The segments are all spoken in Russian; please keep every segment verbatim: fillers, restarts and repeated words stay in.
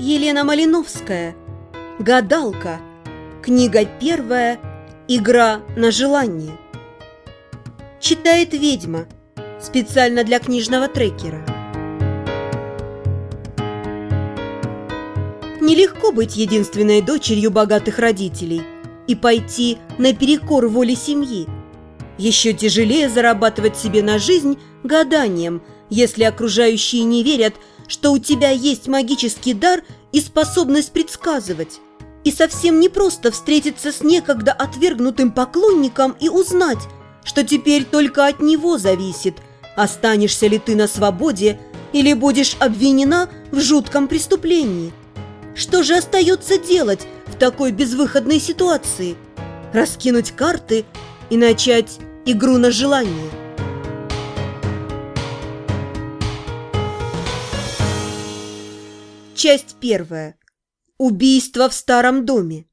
Елена Малиновская. Гадалка. Книга первая. Игра на желание. Читает ведьма. Специально для книжного трекера. Нелегко быть единственной дочерью богатых родителей и пойти наперекор воле семьи. Еще тяжелее зарабатывать себе на жизнь гаданием, если окружающие не верят, что у тебя есть магический дар и способность предсказывать. И совсем непросто встретиться с некогда отвергнутым поклонником и узнать, что теперь только от него зависит, останешься ли ты на свободе или будешь обвинена в жутком преступлении. Что же остается делать в такой безвыходной ситуации? Раскинуть карты и начать игру на желание. Часть первая. Убийство в старом доме.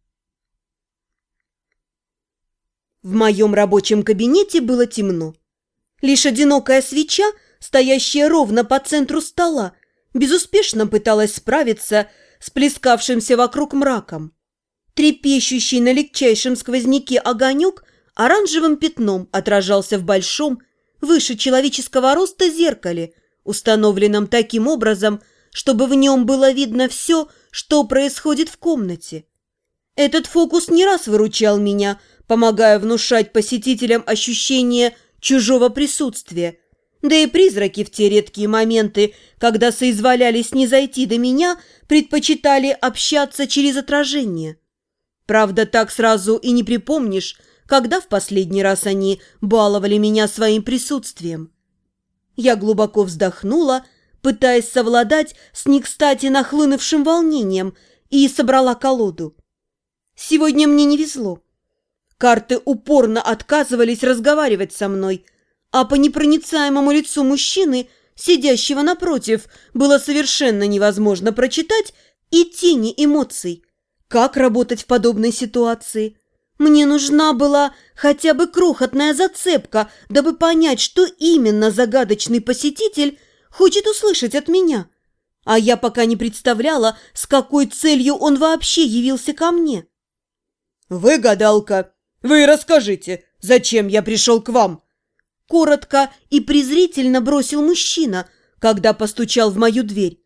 В моем рабочем кабинете было темно. Лишь одинокая свеча, стоящая ровно по центру стола, безуспешно пыталась справиться с плескавшимся вокруг мраком. Трепещущий на легчайшем сквозняке огонек оранжевым пятном отражался в большом, выше человеческого роста зеркале, установленном таким образом, чтобы в нем было видно все, что происходит в комнате. Этот фокус не раз выручал меня, помогая внушать посетителям ощущение чужого присутствия. Да и призраки в те редкие моменты, когда соизволялись не зайти до меня, предпочитали общаться через отражение. Правда, так сразу и не припомнишь, когда в последний раз они баловали меня своим присутствием. Я глубоко вздохнула, пытаясь совладать с некстати нахлынувшим волнением, и собрала колоду. Сегодня мне не везло. Карты упорно отказывались разговаривать со мной, а по непроницаемому лицу мужчины, сидящего напротив, было совершенно невозможно прочитать и тени эмоций. Как работать в подобной ситуации? Мне нужна была хотя бы крохотная зацепка, дабы понять, что именно загадочный посетитель хочет услышать от меня. А я пока не представляла, с какой целью он вообще явился ко мне. «Вы гадалка, вы расскажите, зачем я пришел к вам?» Коротко и презрительно бросил мужчина, когда постучал в мою дверь.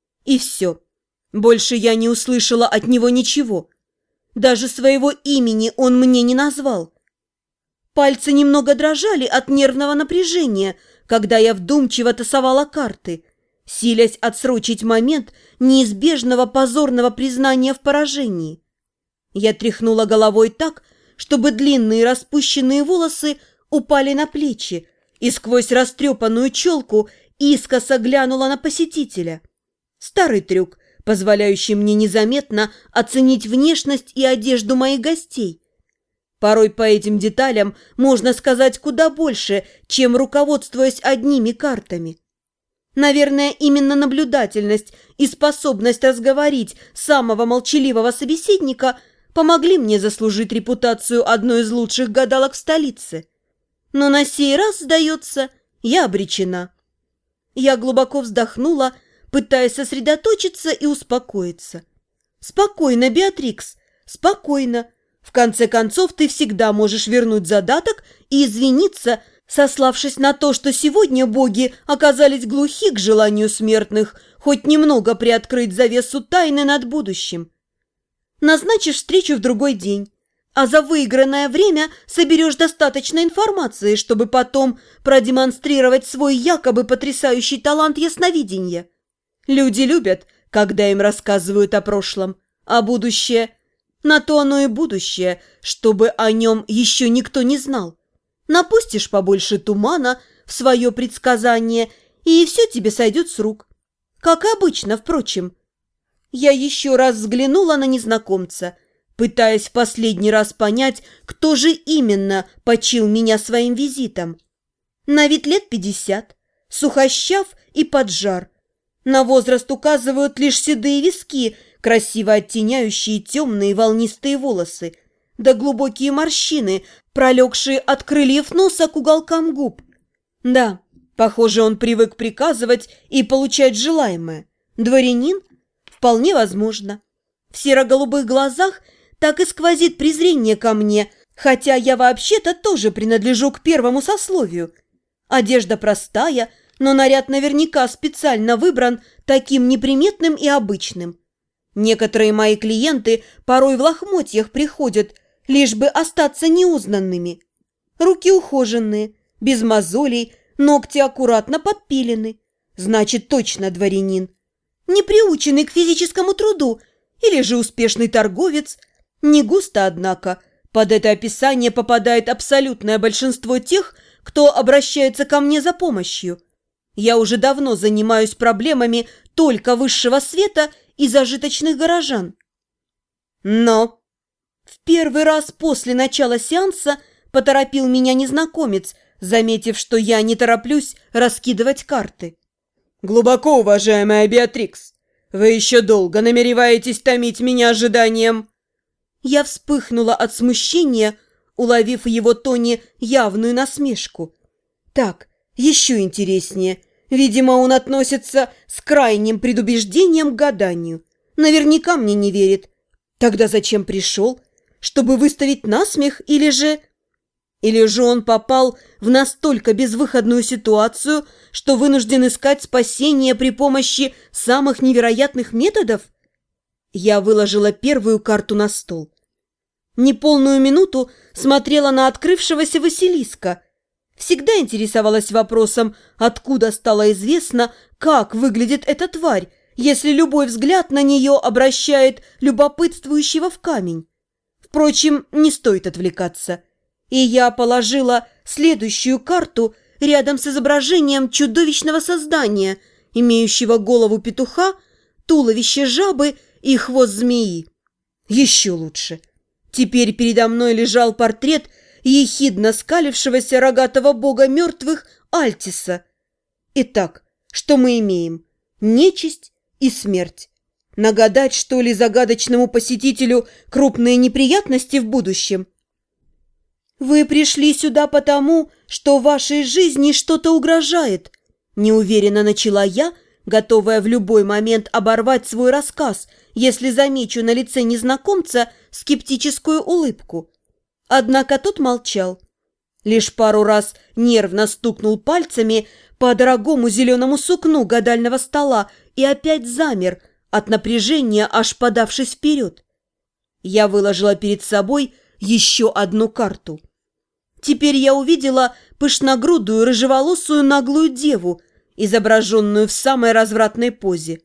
И все. Больше я не услышала от него ничего. Даже своего имени он мне не назвал. Пальцы немного дрожали от нервного напряжения, когда я вдумчиво тасовала карты, силясь отсрочить момент неизбежного позорного признания в поражении. Я тряхнула головой так, чтобы длинные распущенные волосы упали на плечи, и сквозь растрепанную челку искоса глянула на посетителя. Старый трюк, позволяющий мне незаметно оценить внешность и одежду моих гостей. Порой по этим деталям можно сказать куда больше, чем руководствуясь одними картами. Наверное, именно наблюдательность и способность разговорить самого молчаливого собеседника помогли мне заслужить репутацию одной из лучших гадалок в столице. Но на сей раз, сдается, я обречена. Я глубоко вздохнула, пытаясь сосредоточиться и успокоиться. «Спокойно, Беатрикс, спокойно. В конце концов, ты всегда можешь вернуть задаток и извиниться, сославшись на то, что сегодня боги оказались глухи к желанию смертных хоть немного приоткрыть завесу тайны над будущим. Назначишь встречу в другой день, а за выигранное время соберешь достаточно информации, чтобы потом продемонстрировать свой якобы потрясающий талант ясновидения. Люди любят, когда им рассказывают о прошлом, а будущее... На то оно и будущее, чтобы о нем еще никто не знал. Напустишь побольше тумана в свое предсказание, и все тебе сойдет с рук. Как и обычно, впрочем. Я еще раз взглянула на незнакомца, пытаясь в последний раз понять, кто же именно почил меня своим визитом. На вид лет пятьдесят, сухощав и поджар. На возраст указывают лишь седые виски, красиво оттеняющие темные волнистые волосы, да глубокие морщины, пролегшие от крыльев носа к уголкам губ. Да, похоже, он привык приказывать и получать желаемое. Дворянин? Вполне возможно. В серо-голубых глазах так и сквозит презрение ко мне, хотя я вообще-то тоже принадлежу к первому сословию. Одежда простая, но наряд наверняка специально выбран таким неприметным и обычным. Некоторые мои клиенты порой в лохмотьях приходят, лишь бы остаться неузнанными. Руки ухоженные, без мозолей, ногти аккуратно подпилены. Значит, точно дворянин. Не приученный к физическому труду или же успешный торговец. Не густо, однако. Под это описание попадает абсолютное большинство тех, кто обращается ко мне за помощью. Я уже давно занимаюсь проблемами только высшего света и зажиточных горожан. Но в первый раз после начала сеанса поторопил меня незнакомец, заметив, что я не тороплюсь раскидывать карты. «Глубоко уважаемая Беатрикс, вы еще долго намереваетесь томить меня ожиданием?» Я вспыхнула от смущения, уловив в его тоне явную насмешку. Так, еще интереснее. Видимо, он относится с крайним предубеждением к гаданию. Наверняка мне не верит. Тогда зачем пришел? Чтобы выставить насмех или же... Или же он попал в настолько безвыходную ситуацию, что вынужден искать спасение при помощи самых невероятных методов? Я выложила первую карту на стол. Неполную минуту смотрела на открывшегося Василиска. Всегда интересовалась вопросом, откуда стало известно, как выглядит эта тварь, если любой взгляд на нее обращает любопытствующего в камень. Впрочем, не стоит отвлекаться. И я положила следующую карту рядом с изображением чудовищного создания, имеющего голову петуха, туловище жабы и хвост змеи. Еще лучше. Теперь передо мной лежал портрет ехидно скалившегося рогатого бога мертвых Альтиса. Итак, что мы имеем? Нечисть и смерть. Нагадать, что ли, загадочному посетителю крупные неприятности в будущем? «Вы пришли сюда потому, что вашей жизни что-то угрожает», неуверенно начала я, готовая в любой момент оборвать свой рассказ, если замечу на лице незнакомца скептическую улыбку. Однако тот молчал. Лишь пару раз нервно стукнул пальцами по дорогому зеленому сукну гадального стола и опять замер, от напряжения аж подавшись вперед. Я выложила перед собой еще одну карту. Теперь я увидела пышногрудую рыжеволосую наглую деву, изображенную в самой развратной позе.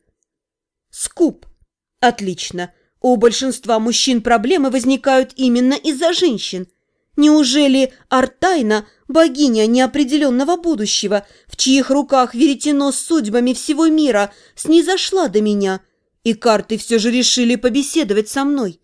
Скуп. Отлично. У большинства мужчин проблемы возникают именно из-за женщин. Неужели Артайна, богиня неопределенного будущего, в чьих руках веретено с судьбами всего мира, снизошла до меня, и карты все же решили побеседовать со мной?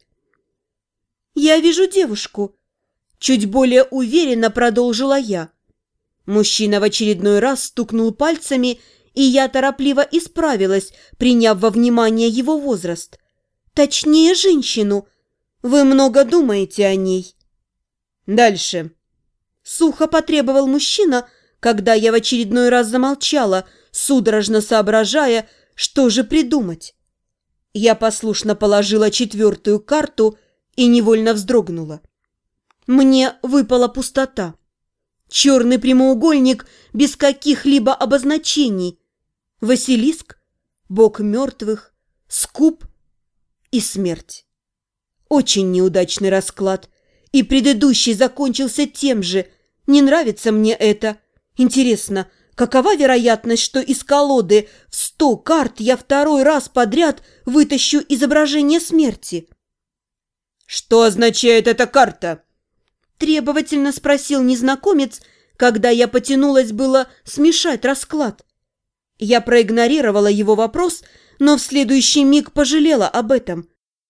«Я вижу девушку», — чуть более уверенно продолжила я. Мужчина в очередной раз стукнул пальцами, и я торопливо исправилась, приняв во внимание его возраст. «Точнее, женщину. Вы много думаете о ней». «Дальше», — сухо потребовал мужчина, когда я в очередной раз замолчала, судорожно соображая, что же придумать. Я послушно положила четвертую карту и невольно вздрогнула. Мне выпала пустота. Черный прямоугольник без каких-либо обозначений. Василиск, бог мертвых, скуп и смерть. Очень неудачный расклад. И предыдущий закончился тем же. Не нравится мне это. Интересно, какова вероятность, что из колоды в сто карт я второй раз подряд вытащу изображение смерти? «Что означает эта карта?» Требовательно спросил незнакомец, когда я потянулась было смешать расклад. Я проигнорировала его вопрос, но в следующий миг пожалела об этом.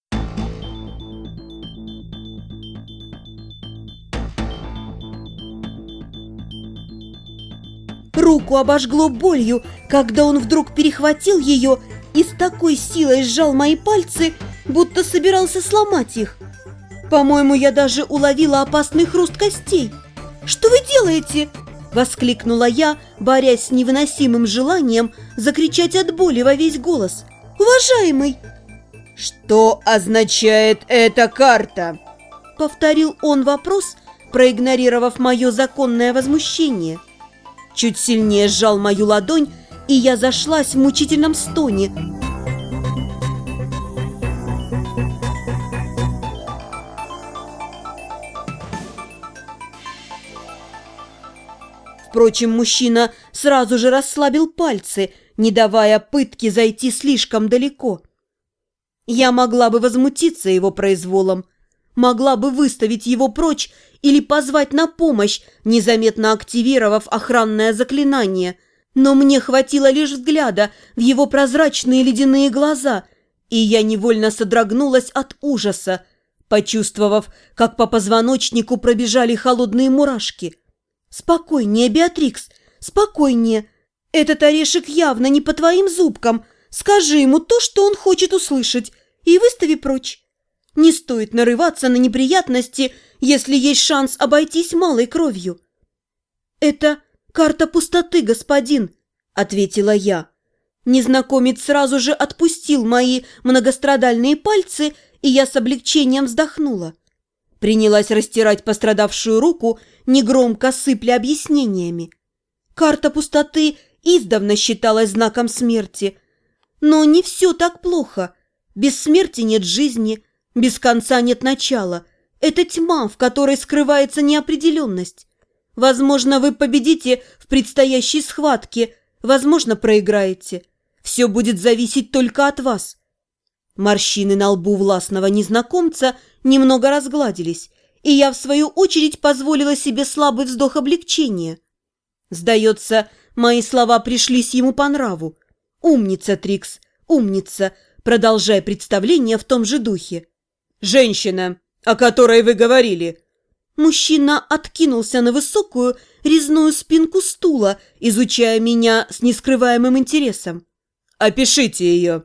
Руку обожгло болью, когда он вдруг перехватил ее и с такой силой сжал мои пальцы, будто собирался сломать их. По-моему, я даже уловила опасный хруст костей. «Что вы делаете?» – воскликнула я, борясь с невыносимым желанием закричать от боли во весь голос. уважаемый!» «Что означает эта карта?» — повторил он вопрос, проигнорировав мое законное возмущение. Чуть сильнее сжал мою ладонь, и я зашлась в мучительном стоне. Впрочем, мужчина сразу же расслабил пальцы, не давая пытке зайти слишком далеко. Я могла бы возмутиться его произволом, могла бы выставить его прочь или позвать на помощь, незаметно активировав охранное заклинание, но мне хватило лишь взгляда в его прозрачные ледяные глаза, и я невольно содрогнулась от ужаса, почувствовав, как по позвоночнику пробежали холодные мурашки. «Спокойнее, Беатрикс, спокойнее. Этот орешек явно не по твоим зубкам. Скажи ему то, что он хочет услышать, и выстави прочь. Не стоит нарываться на неприятности, если есть шанс обойтись малой кровью». «Это карта пустоты, господин», — ответила я. Незнакомец сразу же отпустил мои многострадальные пальцы, и я с облегчением вздохнула. Принялась растирать пострадавшую руку, негромко сыпля объяснениями. Карта пустоты издавна считалась знаком смерти. Но не все так плохо. Без смерти нет жизни, без конца нет начала. Это тьма, в которой скрывается неопределенность. Возможно, вы победите в предстоящей схватке, возможно, проиграете. Все будет зависеть только от вас. Морщины на лбу властного незнакомца немного разгладились, и я, в свою очередь, позволила себе слабый вздох облегчения. Сдается, мои слова пришлись ему по нраву. «Умница, Трикс, умница!» Продолжай представление в том же духе. «Женщина, о которой вы говорили!» Мужчина откинулся на высокую резную спинку стула, изучая меня с нескрываемым интересом. «Опишите ее!»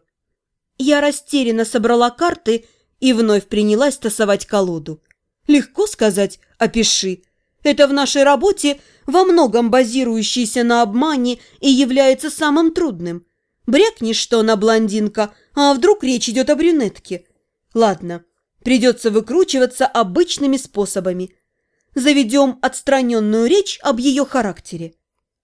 Я растерянно собрала карты и вновь принялась тасовать колоду. Легко сказать «опиши». Это в нашей работе во многом базирующийся на обмане и является самым трудным. Брякнешь, что она блондинка, а вдруг речь идет о брюнетке. Ладно, придется выкручиваться обычными способами. Заведем отстраненную речь об ее характере.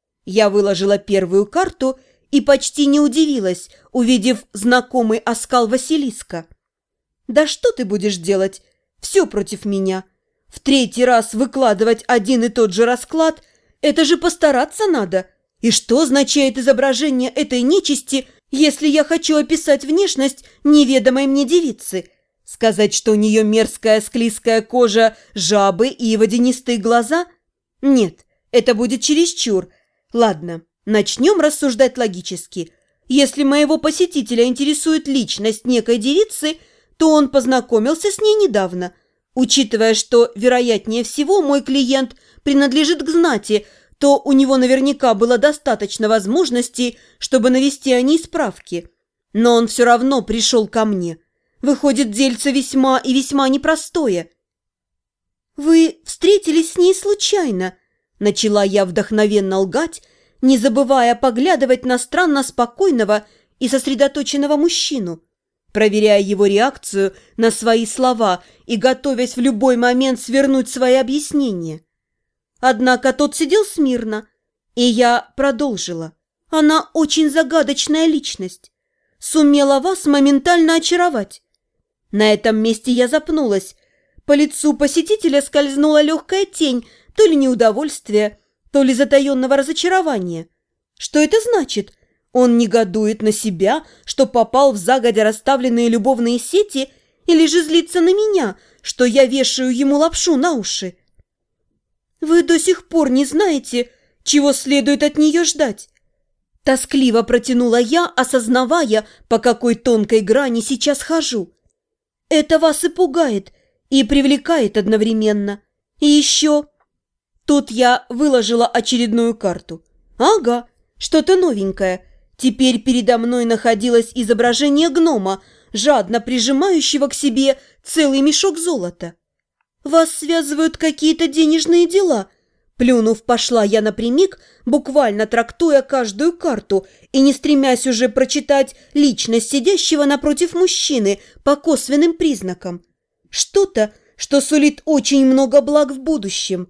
Я выложила первую карту и почти не удивилась, увидев знакомый оскал Василиска. «Да что ты будешь делать? Все против меня. В третий раз выкладывать один и тот же расклад – это же постараться надо. И что означает изображение этой нечисти, если я хочу описать внешность неведомой мне девицы? Сказать, что у нее мерзкая склизкая кожа, жабы и водянистые глаза? Нет, это будет чересчур. Ладно, начнем рассуждать логически. Если моего посетителя интересует личность некой девицы, то он познакомился с ней недавно. Учитывая, что, вероятнее всего, мой клиент принадлежит к знати, то у него наверняка было достаточно возможностей, чтобы навести о ней справки. Но он все равно пришел ко мне. Выходит, дельце весьма и весьма непростое. «Вы встретились с ней случайно?» Начала я вдохновенно лгать, не забывая поглядывать на странно спокойного и сосредоточенного мужчину, проверяя его реакцию на свои слова и готовясь в любой момент свернуть свои объяснения. Однако тот сидел смирно, и я продолжила. Она очень загадочная личность. Сумела вас моментально очаровать. На этом месте я запнулась. По лицу посетителя скользнула легкая тень то ли неудовольствия, то ли затаенного разочарования. Что это значит? Он негодует на себя, что попал в загодя расставленные любовные сети, или же злится на меня, что я вешаю ему лапшу на уши? Вы до сих пор не знаете, чего следует от нее ждать. Тоскливо протянула я, осознавая, по какой тонкой грани сейчас хожу. Это вас и пугает, и привлекает одновременно. И еще... Тут я выложила очередную карту. Ага, что-то новенькое. Теперь передо мной находилось изображение гнома, жадно прижимающего к себе целый мешок золота. «Вас связывают какие-то денежные дела», Плюнув, пошла я напрямик, буквально трактуя каждую карту и не стремясь уже прочитать личность сидящего напротив мужчины по косвенным признакам. Что-то, что сулит очень много благ в будущем.